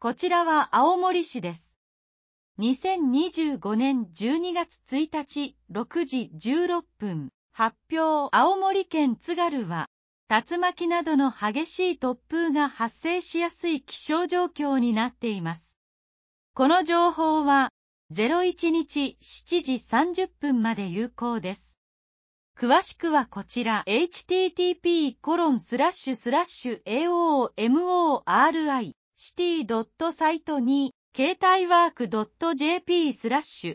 こちらは青森市です。2025年12月1日6時16分、発表。青森県津軽は、竜巻などの激しい突風が発生しやすい気象状況になっています。この情報は、01日7時30分まで有効です。詳しくはこちら http://aomori city.site に携帯ワーク .jp/